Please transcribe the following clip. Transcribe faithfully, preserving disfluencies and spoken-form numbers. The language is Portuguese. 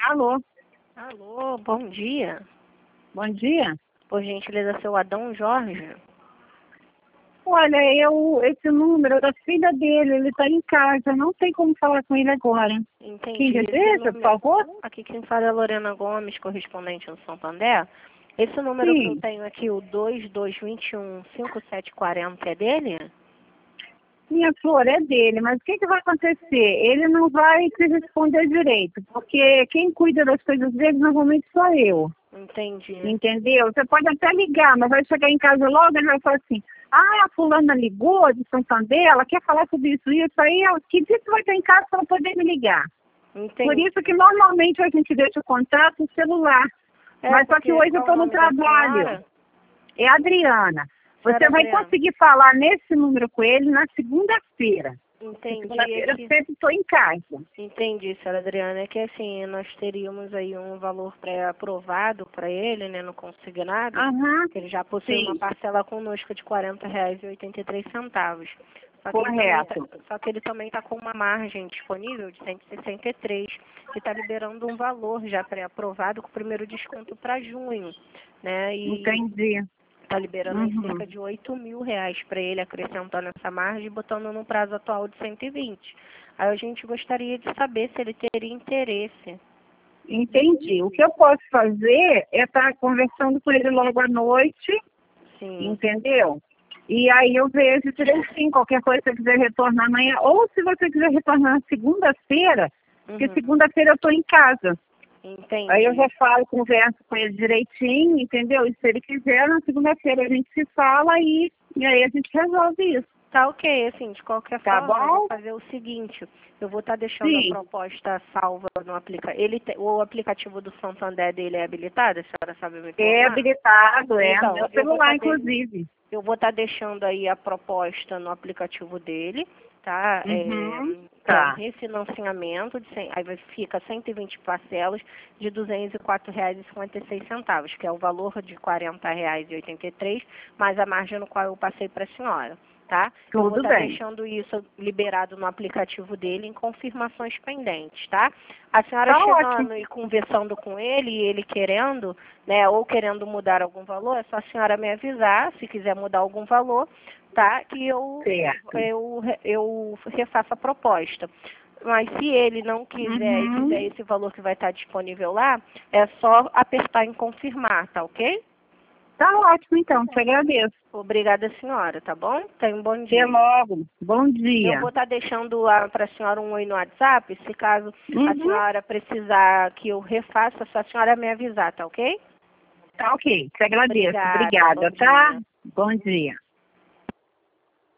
Alô, Alô, bom dia. bom dia. Por gentileza, seu Adão Jorge. Olha, eu, esse número é da filha dele, ele está em casa, não tem como falar com ele agora. Entendi. Quem Esse deseja, por número- favor? Aqui quem fala é Lorena Gomes, correspondente no Santander. Esse número que eu Sim. tenho aqui, o dois dois dois um cinco sete quatro zero, é dele? Minha flor, é dele, mas o que, que vai acontecer? Ele não vai te responder direito, porque quem cuida das coisas dele normalmente sou eu. Entendi. Entendeu? Você pode até ligar, mas vai chegar em casa logo e vai falar assim, ah, a fulana ligou de Santander, ela quer falar sobre isso e isso aí, que dia você vai estar em casa para poder me ligar? Entendi. Por isso que normalmente a gente deixa o contato no celular. É, Mas só que porque hoje eu qual estou o no nome da trabalho. senhora? É a Adriana. Você Senhora vai Adriana. conseguir falar nesse número com ele na segunda-feira. Entendi. Segunda-feira É eu que- sempre estou em casa. Entendi, senhora Adriana. É que assim, nós teríamos aí um valor pré-aprovado para ele, né, no consignado, Aham, que ele já possui uma sim, parcela conosco de quarenta reais e oitenta e três centavos. Só que, ele também correto. tá, só que ele também está com uma margem disponível de cento e sessenta e três e está liberando um valor já pré-aprovado com o primeiro desconto para junho, né? E Entendi. está liberando em Uhum. cerca de oito mil reais para ele, acrescentando essa margem e botando no prazo atual de cento e vinte. Aí a gente gostaria de saber se ele teria interesse. Entendi. O que eu posso fazer é estar conversando com ele logo à noite, Sim. entendeu? E aí eu vejo direitinho, qualquer coisa que você quiser retornar amanhã, ou se você quiser retornar na segunda-feira, porque Uhum. segunda-feira eu estou em casa. Entendi. Aí eu já falo, converso com ele direitinho, entendeu? E se ele quiser, na segunda-feira a gente se fala e, e aí a gente resolve isso. Tá ok, assim, de qualquer Tá forma, eu bom? vou fazer o seguinte, eu vou estar deixando Sim. a proposta salva no aplicativo. Ele te- o aplicativo do Santander dele é habilitado, a senhora sabe me informar? É habilitado, é. Então, Meu eu vou celular, tá de- inclusive. Eu vou estar deixando aí a proposta no aplicativo dele, tá? É, Uhum. que é um Tá. refinanciamento, de cem, aí vai- fica cento e vinte parcelas de duzentos e quatro reais e cinquenta e seis centavos, que é o valor de quarenta reais e oitenta e três, mais a margem no qual eu passei para a senhora, tá? Eu vou Tudo estar bem. deixando isso liberado no aplicativo dele em confirmações pendentes, tá? A senhora Tá chegando ótimo. e conversando com ele, e ele querendo, né, ou querendo mudar algum valor, é só a senhora me avisar, se quiser mudar algum valor, tá? Que eu, Certo. eu, eu refaço a proposta. Mas se ele não quiser e quiser Uhum. esse valor que vai estar disponível lá, é só apertar em confirmar, tá ok? Tá ótimo, então. Te agradeço. Obrigada, senhora, tá bom? Tenha um bom Até dia. logo. Bom Eu dia. vou estar deixando para a senhora um oi no WhatsApp, se caso a Uhum. senhora precisar que eu refaça, só a senhora me avisar, tá ok? Tá ok. Te agradeço. Obrigada, Obrigada, bom tá? dia. Bom dia.